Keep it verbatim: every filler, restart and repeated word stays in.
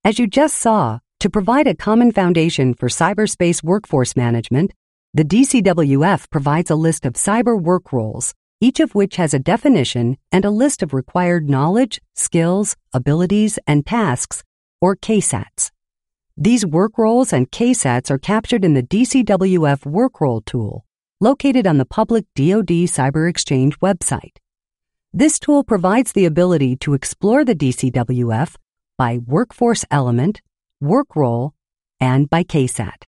As you just saw, to provide a common foundation for cyberspace workforce management, the D C W F provides a list of cyber work roles, each of which has a definition and a list of required knowledge, skills, abilities, and tasks, or K SATs. These work roles and K SATs are captured in the D C W F Work Role tool, located on the public D O D Cyber Exchange website. This tool provides the ability to explore the D C W F by workforce element, work role, and by K SAT.